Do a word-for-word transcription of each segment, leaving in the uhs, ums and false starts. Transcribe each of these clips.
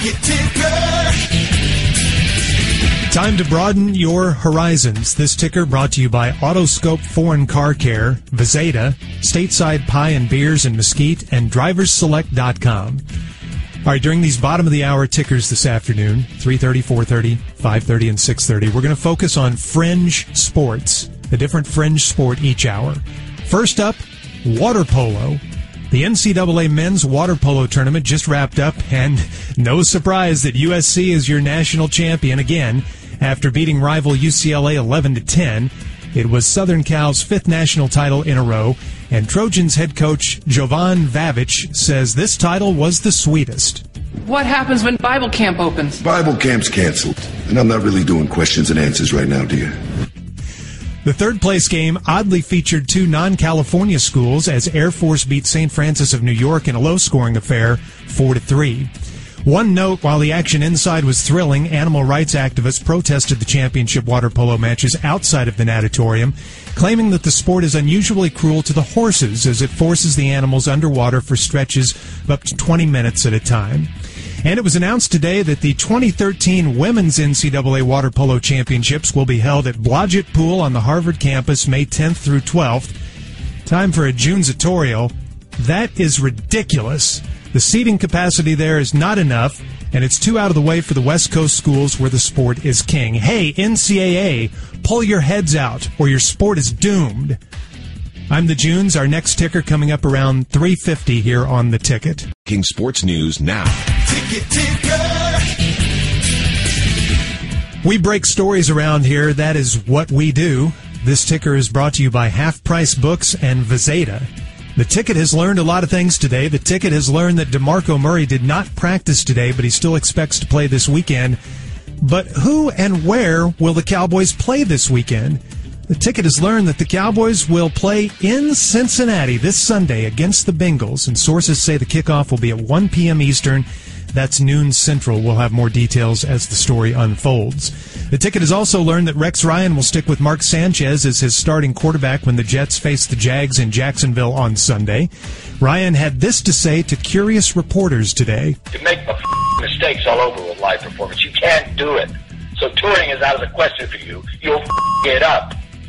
Ticket Ticker. Time to broaden your horizons. This ticker brought to you by Autoscope Foreign Car Care, Vizeta, Stateside Pie and Beers in Mesquite, and Drivers Select dot com. All right, during these bottom of the hour tickers this afternoon, three thirty, four thirty, five thirty, and six thirty, we're going to focus on fringe sports, a different fringe sport each hour. First up, water polo. The N C double A men's water polo tournament just wrapped up, and no surprise that U S C is your national champion again after beating rival U C L A eleven to ten. It was Southern Cal's fifth national title in a row, and Trojans head coach Jovan Vavic says this title was the sweetest. What happens when Bible camp opens? Bible camp's canceled, and I'm not really doing questions and answers right now, dear. The third place game oddly featured two non-California schools as Air Force beat Saint Francis of New York in a low-scoring affair, four to three. One note, while the action inside was thrilling, animal rights activists protested the championship water polo matches outside of the natatorium, claiming that the sport is unusually cruel to the horses as it forces the animals underwater for stretches of up to twenty minutes at a time. And it was announced today that the twenty thirteen Women's N C double A Water Polo Championships will be held at Blodgett Pool on the Harvard campus May tenth through twelfth. Time for a Junesatorial. That is ridiculous. The seating capacity there is not enough, and it's too out of the way for the West Coast schools where the sport is king. Hey, N C double A, pull your heads out, or your sport is doomed. I'm the Junes. Our next ticker coming up around three fifty here on The Ticket. King Sports News now. Ticket Ticker. We break stories around here. That is what we do. This ticker is brought to you by Half Price Books and Vizeta. The Ticket has learned a lot of things today. The Ticket has learned that DeMarco Murray did not practice today, but he still expects to play this weekend. But who and where will the Cowboys play this weekend? The Ticket has learned that the Cowboys will play in Cincinnati this Sunday against the Bengals, and sources say the kickoff will be at one p.m. Eastern. That's noon Central. We'll have more details as the story unfolds. The Ticket has also learned that Rex Ryan will stick with Mark Sanchez as his starting quarterback when the Jets face the Jags in Jacksonville on Sunday. Ryan had this to say to curious reporters today. You make f- mistakes all over with live performance. You can't do it. So touring is out of the question for you. You'll f- it up.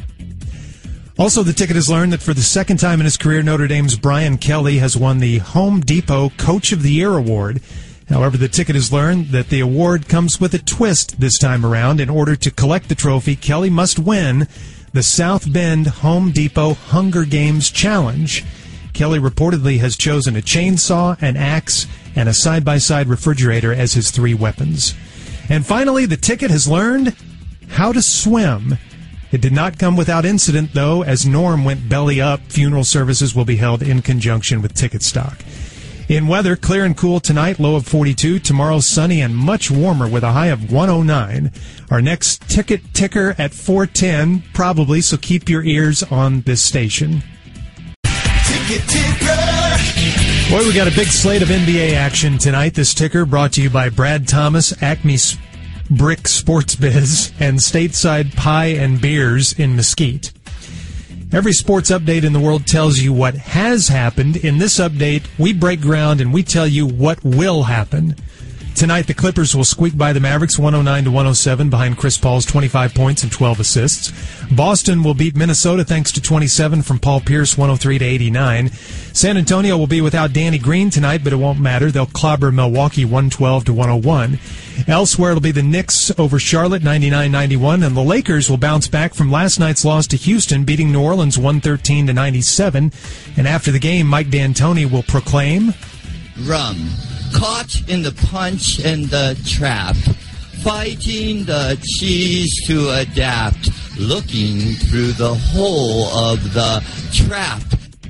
Also, the Ticket has learned that for the second time in his career, Notre Dame's Brian Kelly has won the Home Depot Coach of the Year award. However, the Ticket has learned that the award comes with a twist this time around. In order to collect the trophy, Kelly must win the South Bend Home Depot Hunger Games Challenge. Kelly reportedly has chosen a chainsaw, an axe, and a side-by-side refrigerator as his three weapons. And finally, the Ticket has learned how to swim. It did not come without incident, though, as Norm went belly up. Funeral services will be held in conjunction with Ticket stock. In weather, clear and cool tonight, low of forty-two. Tomorrow, sunny and much warmer with a high of one oh nine. Our next Ticket ticker at four ten, probably, so keep your ears on this station. Ticket Ticker. Boy, we got a big slate of N B A action tonight. This ticker brought to you by Brad Thomas, Acme Brick Sports Biz, and Stateside Pie and Beers in Mesquite. Every sports update in the world tells you what has happened. In this update, we break ground and we tell you what will happen. Tonight, the Clippers will squeak by the Mavericks one oh nine to one oh seven behind Chris Paul's twenty-five points and twelve assists. Boston will beat Minnesota thanks to twenty-seven from Paul Pierce, one oh three to eighty-nine. San Antonio will be without Danny Green tonight, but it won't matter. They'll clobber Milwaukee one twelve to one oh one. Elsewhere, it'll be the Knicks over Charlotte ninety-nine ninety-one, and the Lakers will bounce back from last night's loss to Houston, beating New Orleans one thirteen to ninety-seven. And after the game, Mike D'Antoni will proclaim, Rum. Caught in the punch and the trap, fighting the cheese to adapt, looking through the hole of the trap.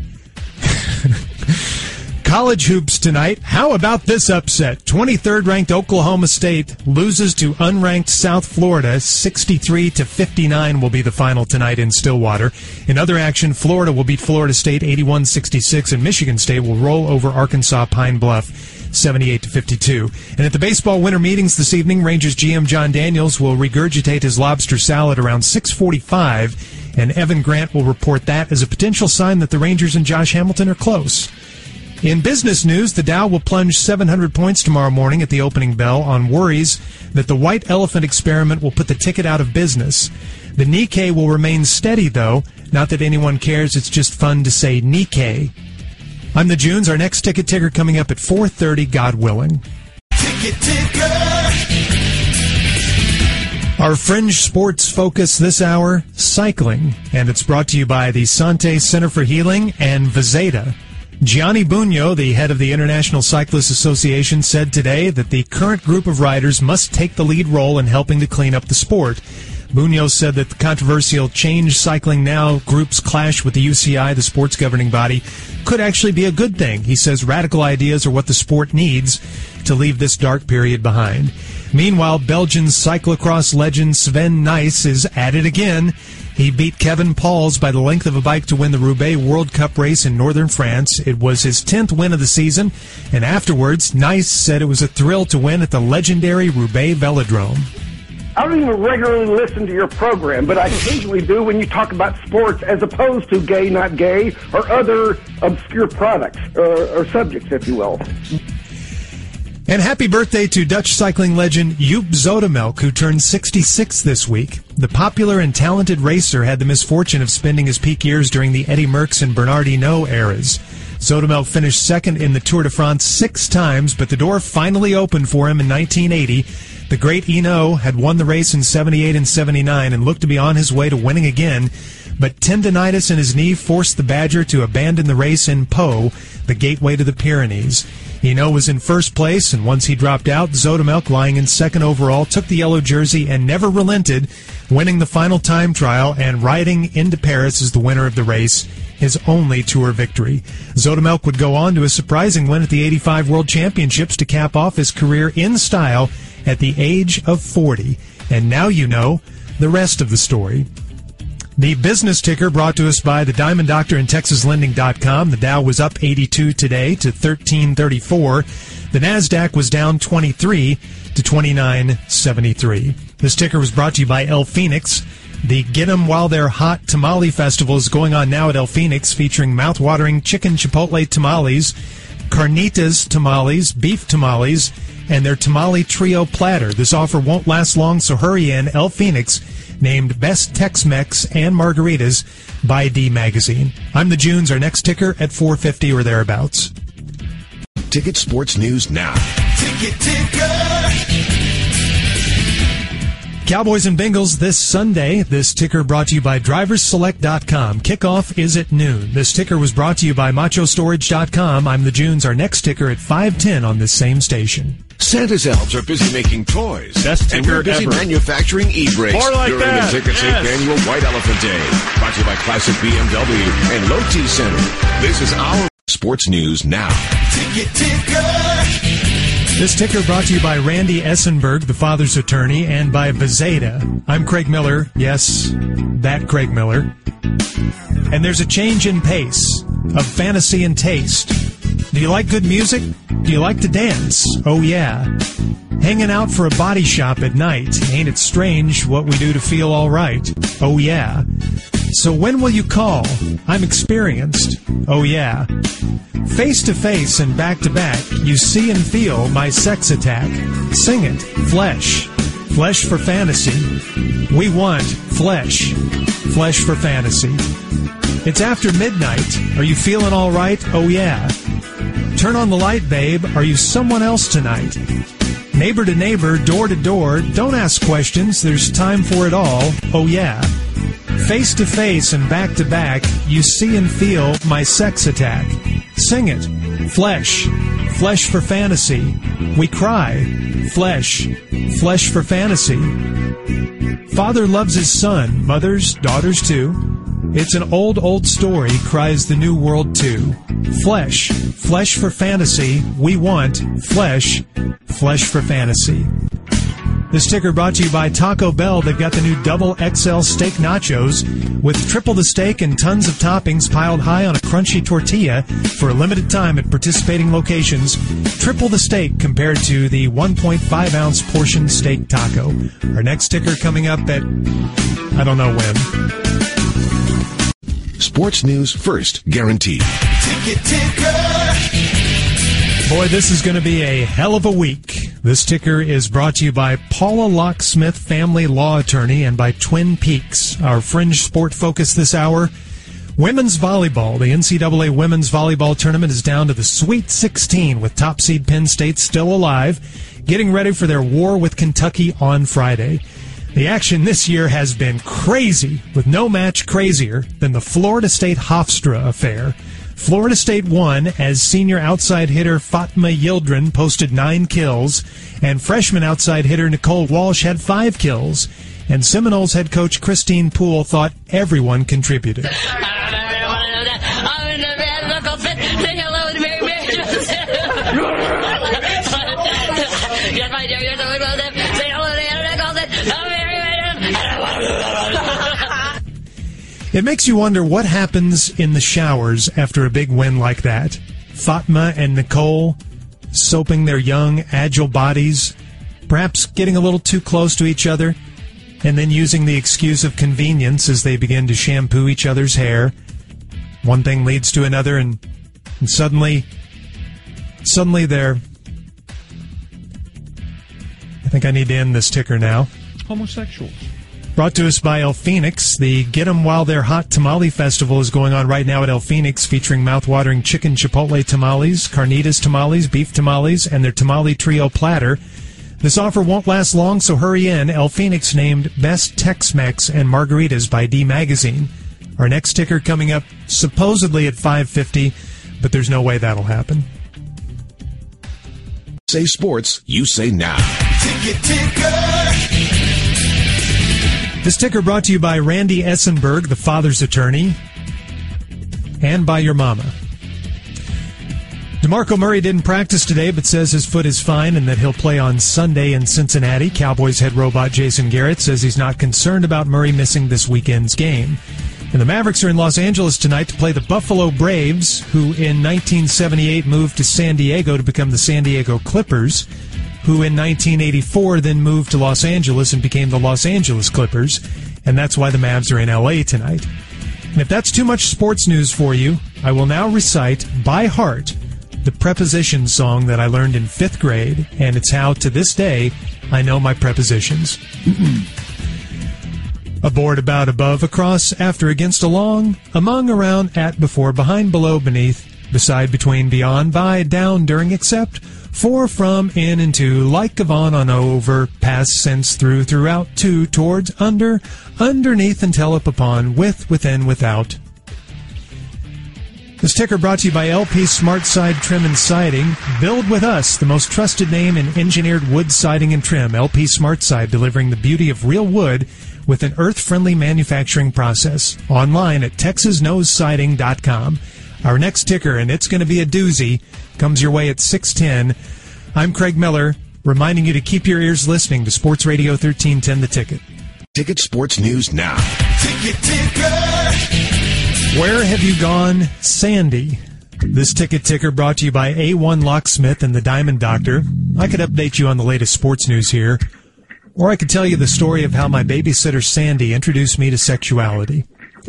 College hoops tonight. How about this upset? twenty-third ranked Oklahoma State loses to unranked South Florida. sixty-three to fifty-nine will be the final tonight in Stillwater. In other action, Florida will beat Florida State eighty-one sixty-six, and Michigan State will roll over Arkansas Pine Bluff seventy-eight to fifty-two. And at the baseball winter meetings this evening, Rangers G M John Daniels will regurgitate his lobster salad around six forty-five, and Evan Grant will report that as a potential sign that the Rangers and Josh Hamilton are close. In business news, the Dow will plunge seven hundred points tomorrow morning at the opening bell on worries that the white elephant experiment will put the ticket out of business. The Nikkei will remain steady, though. Not that anyone cares, it's just fun to say Nikkei. I'm the Junes. Our next ticket ticker coming up at four thirty, God willing. Ticket ticker. Our fringe sports focus this hour, cycling, and it's brought to you by the Sante Center for Healing and Vizeta. Gianni Bugno, the head of the International Cyclists Association, said today that the current group of riders must take the lead role in helping to clean up the sport. Bugno said that the controversial Change Cycling Now group's clash with the U C I, the sport's governing body, could actually be a good thing. He says radical ideas are what the sport needs to leave this dark period behind. Meanwhile, Belgian cyclocross legend Sven Nys is at it again. He beat Kevin Pauls by the length of a bike to win the Roubaix World Cup race in northern France. It was his tenth win of the season, and afterwards, Nys said it was a thrill to win at the legendary Roubaix Velodrome. I don't even regularly listen to your program, but I occasionally do when you talk about sports as opposed to gay, not gay, or other obscure products, or, or subjects, if you will. And happy birthday to Dutch cycling legend Joop Zoetemelk, who turned sixty-six this week. The popular and talented racer had the misfortune of spending his peak years during the Eddy Merckx and Bernard Hinault eras. Zoetemelk finished second in the Tour de France six times, but the door finally opened for him in nineteen eighty. The great Hinault had won the race in seventy-eight and seventy-nine and looked to be on his way to winning again, but tendonitis in his knee forced the Badger to abandon the race in Pau, the gateway to the Pyrenees. Hinault was in first place, and once he dropped out, Zoetemelk, lying in second overall, took the yellow jersey and never relented, winning the final time trial and riding into Paris as the winner of the race, his only Tour victory. Zoetemelk would go on to a surprising win at the eighty-five World Championships to cap off his career in style at the age of forty. And now you know the rest of the story. The business ticker brought to us by the Diamond Doctor and Texas Lending dot com. The Dow was up eighty-two today to thirteen thirty-four. The NASDAQ was down twenty-three to twenty-nine seventy-three. This ticker was brought to you by El Phoenix. The Get 'em While They're Hot Tamale Festival is going on now at El Phoenix, featuring mouth-watering chicken chipotle tamales, carnitas tamales, beef tamales, and their tamale trio platter. This offer won't last long, so hurry in. El Phoenix, named Best Tex-Mex and Margaritas by D Magazine. I'm the Junes. Our next ticker at four fifty or thereabouts. Ticket Sports News now. Ticket ticker. Cowboys and Bengals this Sunday. This ticker brought to you by Drivers Select dot com. Kickoff is at noon. This ticker was brought to you by Macho Storage dot com. I'm the Junes. Our next ticker at five ten on this same station. Santa's elves are busy making toys. Best and ticker we're busy ever. manufacturing e-brakes More like during that. the Ticket Yes. Tape Annual White Elephant Day. Brought to you by Classic B M W and Low T Center. This is our Sports News Now. Ticket ticker. This ticker brought to you by Randy Essenberg, the father's attorney, and by Vizeta. I'm Craig Miller. Yes, that Craig Miller. And there's a change in pace of fantasy and taste. Do you like good music? Do you like to dance? Oh, yeah. Hanging out for a body shop at night. Ain't it strange what we do to feel all right? Oh, yeah. So when will you call? I'm experienced. Oh, yeah. Face to face and back to back, you see and feel my sex attack. Sing it. Flesh. Flesh for fantasy. We want flesh. Flesh for fantasy. It's after midnight. Are you feeling all right? Oh, yeah. Turn on the light, babe. Are you someone else tonight? Neighbor to neighbor, door to door. Don't ask questions. There's time for it all. Oh, yeah. Face to face and back to back, you see and feel my sex attack. Sing it. Flesh. Flesh for fantasy. We cry. Flesh. Flesh for fantasy. Father loves his son. Mothers, daughters too. It's an old, old story, cries the new world too. Flesh. Flesh for fantasy. We want flesh. Flesh for fantasy. This ticker brought to you by Taco Bell. They've got the new double X L steak nachos with triple the steak and tons of toppings piled high on a crunchy tortilla for a limited time at participating locations. Triple the steak compared to the one point five ounce portion steak taco. Our next ticker coming up at, I don't know when. Sports News First, guaranteed. Ticket ticker. Boy, this is going to be a hell of a week. This ticker is brought to you by Paula Locksmith, family law attorney, and by Twin Peaks. Our fringe sport focus this hour, women's volleyball. The N C double A women's volleyball tournament is down to the Sweet sixteen with top seed Penn State still alive, getting ready for their war with Kentucky on Friday. The action this year has been crazy, with no match crazier than the Florida State Hofstra affair. Florida State won as senior outside hitter Fatma Yildirim posted nine kills, and freshman outside hitter Nicole Walsh had five kills. And Seminoles head coach Christine Poole thought everyone contributed. It makes you wonder what happens in the showers after a big win like that. Fatma and Nicole soaping their young, agile bodies, perhaps getting a little too close to each other, and then using the excuse of convenience as they begin to shampoo each other's hair. One thing leads to another, and, and suddenly, suddenly they're... I think I need to end this ticker now. Homosexuals. Brought to us by El Phoenix. The Get 'em While They're Hot Tamale Festival is going on right now at El Phoenix, featuring mouth-watering chicken chipotle tamales, carnitas tamales, beef tamales, and their tamale trio platter. This offer won't last long, so hurry in. El Phoenix named Best Tex-Mex and Margaritas by D Magazine. Our next ticker coming up supposedly at five fifty, but there's no way that'll happen. Say sports, you say now. Ticket ticker. This ticker brought to you by Randy Essenberg, the father's attorney, and by your mama. DeMarco Murray didn't practice today, but says his foot is fine and that he'll play on Sunday in Cincinnati. Cowboys head robot Jason Garrett says he's not concerned about Murray missing this weekend's game. And the Mavericks are in Los Angeles tonight to play the Buffalo Braves, who in nineteen seventy-eight moved to San Diego to become the San Diego Clippers, who in nineteen eighty-four then moved to Los Angeles and became the Los Angeles Clippers, and that's why the Mavs are in L A tonight. And if that's too much sports news for you, I will now recite by heart the preposition song that I learned in fifth grade, and it's how, to this day, I know my prepositions. Aboard, about, above, across, after, against, along, among, around, at, before, behind, below, beneath, beside, between, beyond, by, down, during, except, for, from, in, and to, like, of, on, on, over, past, since, through, throughout, to, towards, under, underneath, until, up, upon, with, within, without. This ticker brought to you by L P SmartSide Trim and Siding. Build with us, the most trusted name in engineered wood siding and trim. L P SmartSide, delivering the beauty of real wood with an earth-friendly manufacturing process. Online at texas nose siding dot com. Our next ticker, and it's going to be a doozy, comes your way at six ten. I'm Craig Miller, reminding you to keep your ears listening to Sports Radio thirteen ten The Ticket. Ticket Sports News now. Ticket ticker. Where have you gone, Sandy? This ticket ticker brought to you by A one Locksmith and the Diamond Doctor. I could update you on the latest sports news here, or I could tell you the story of how my babysitter Sandy introduced me to sexuality.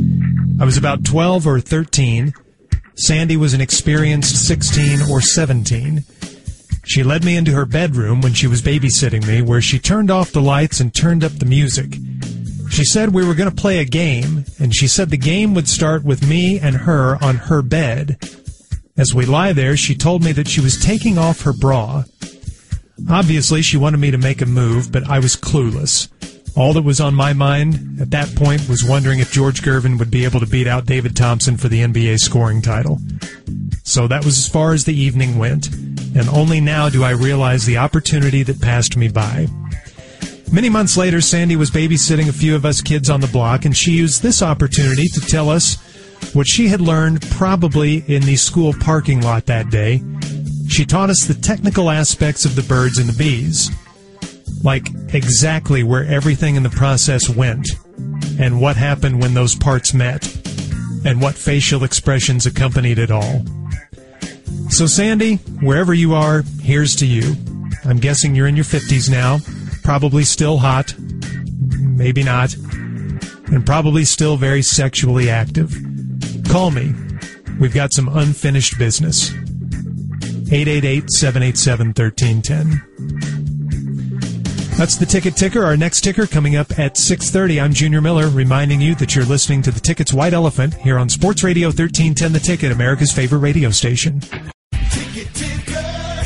I was about twelve or thirteen. Sandy was an experienced sixteen or seventeen. She led me into her bedroom when she was babysitting me, where she turned off the lights and turned up the music. She said we were going to play a game, and she said the game would start with me and her on her bed. As we lie there, she told me that she was taking off her bra. Obviously, she wanted me to make a move, but I was clueless. All that was on my mind at that point was wondering if George Gervin would be able to beat out David Thompson for the N B A scoring title. So that was as far as the evening went, and only now do I realize the opportunity that passed me by. Many months later, Sandy was babysitting a few of us kids on the block, and she used this opportunity to tell us what she had learned probably in the school parking lot that day. She taught us the technical aspects of the birds and the bees, like exactly where everything in the process went, and what happened when those parts met, and what facial expressions accompanied it all. So, Sandy, wherever you are, here's to you. I'm guessing you're in your fifties now. Probably still hot, maybe not, and probably still very sexually active. Call me. We've got some unfinished business. eight eight eight, seven eight seven, one three one zero. That's the Ticket Ticker. Our next ticker coming up at six thirty. I'm Junior Miller, reminding you that you're listening to the Ticket's White Elephant here on Sports Radio thirteen ten The Ticket, America's favorite radio station. Ticket Ticker.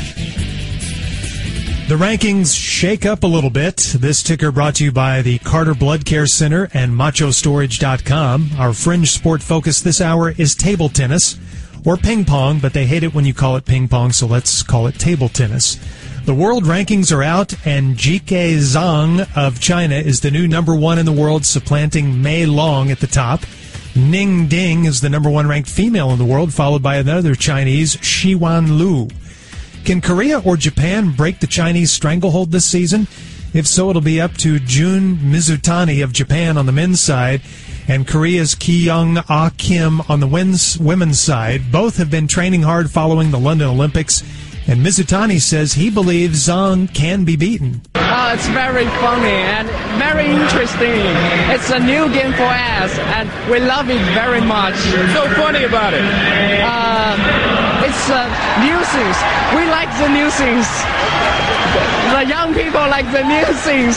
The rankings shake up a little bit. This ticker brought to you by the Carter Blood Care Center and Macho Storage dot com. Our fringe sport focus this hour is table tennis, or ping pong, but they hate it when you call it ping pong, so let's call it table tennis. The world rankings are out, and Jike Zhang of China is the new number one in the world, supplanting Mei Long at the top. Ning Ding is the number one ranked female in the world, followed by another Chinese, Xiwan Lu. Can Korea or Japan break the Chinese stranglehold this season? If so, it'll be up to Jun Mizutani of Japan on the men's side and Korea's Ki-young Ah Kim on the women's side. Both have been training hard following the London Olympics, and Mizutani says he believes Zhang can be beaten. Uh, it's very funny and very interesting. It's a new game for us, and we love it very much. What's so funny about it? Uh, it's uh, new things. We like the new things. The young people like the new things.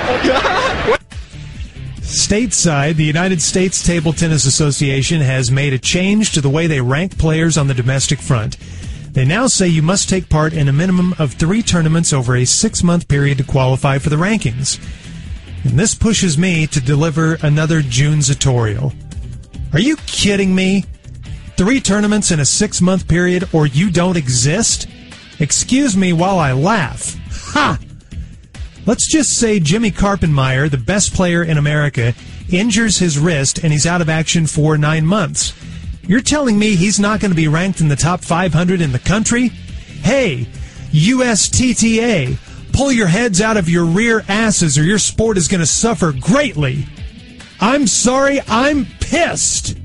Stateside, the United States Table Tennis Association has made a change to the way they rank players on the domestic front. They now say you must take part in a minimum of three tournaments over a six-month period to qualify for the rankings. And this pushes me to deliver another June Zatorial. Are you kidding me? Three tournaments in a six-month period, or you don't exist? Excuse me while I laugh. Ha! Let's just say Jimmy Karpenmeyer, the best player in America, injures his wrist and he's out of action for nine months. You're telling me he's not going to be ranked in the top five hundred in the country? Hey, U S T T A, pull your heads out of your rear asses or your sport is going to suffer greatly. I'm sorry, I'm pissed.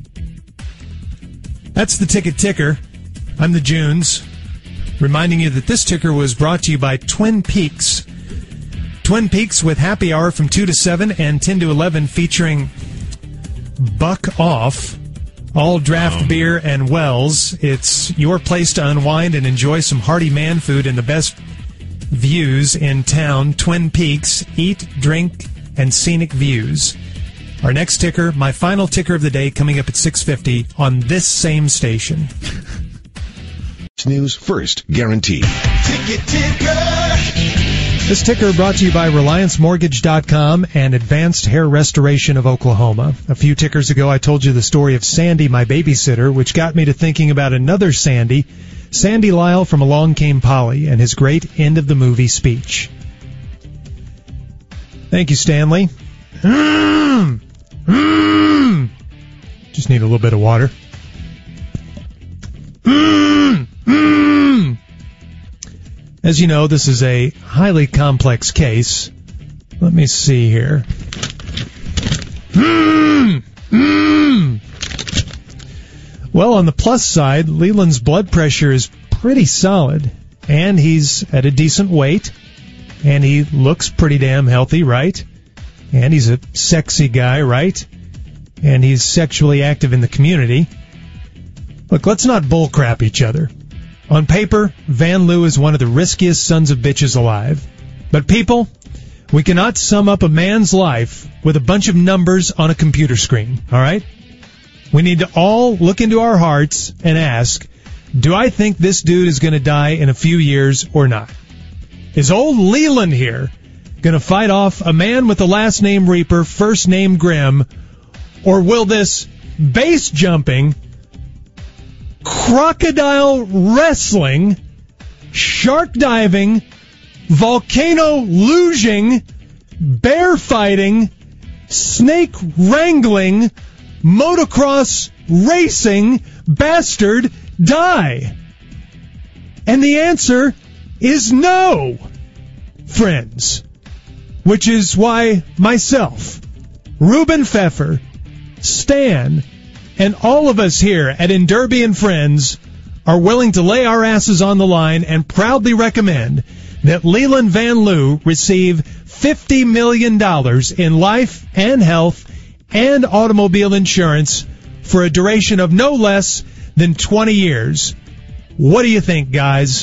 That's the Ticket Ticker. I'm the Junes, reminding you that this ticker was brought to you by Twin Peaks. Twin Peaks with happy hour from two to seven and ten to eleven featuring Buck Off. All draft beer and Wells. It's your place to unwind and enjoy some hearty man food and the best views in town. Twin Peaks, eat, drink, and scenic views. Our next ticker, my final ticker of the day, coming up at six fifty on this same station. News first, guaranteed. Ticket Ticker. This ticker brought to you by Reliance Mortgage dot com and Advanced Hair Restoration of Oklahoma. A few tickers ago, I told you the story of Sandy, my babysitter, which got me to thinking about another Sandy, Sandy Lyle from Along Came Polly, and his great end-of-the-movie speech. Thank you, Stanley. Mm, mm. Just need a little bit of water. Mm, mm. As you know, this is a highly complex case. Let me see here. Mm, mm. Well, on the plus side, Leland's blood pressure is pretty solid, and he's at a decent weight, and he looks pretty damn healthy, right? And he's a sexy guy, right? And he's sexually active in the community. Look, let's not bullcrap each other. On paper, Van Loo is one of the riskiest sons of bitches alive. But people, we cannot sum up a man's life with a bunch of numbers on a computer screen, all right? We need to all look into our hearts and ask, do I think this dude is going to die in a few years or not? Is old Leland here going to fight off a man with the last name Reaper, first name Grimm, or will this base jumping, crocodile wrestling, shark diving, volcano luging, bear fighting, snake wrangling, motocross racing bastard die? And the answer is no, friends. Which is why myself, Ruben Pfeffer, Stan, and all of us here at Enderby and Friends are willing to lay our asses on the line and proudly recommend that Leland Van Loo receive fifty million dollars in life and health and automobile insurance for a duration of no less than twenty years. What do you think, guys?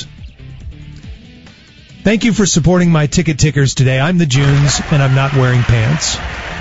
Thank you for supporting my ticket tickers today. I'm the Junes, and I'm not wearing pants.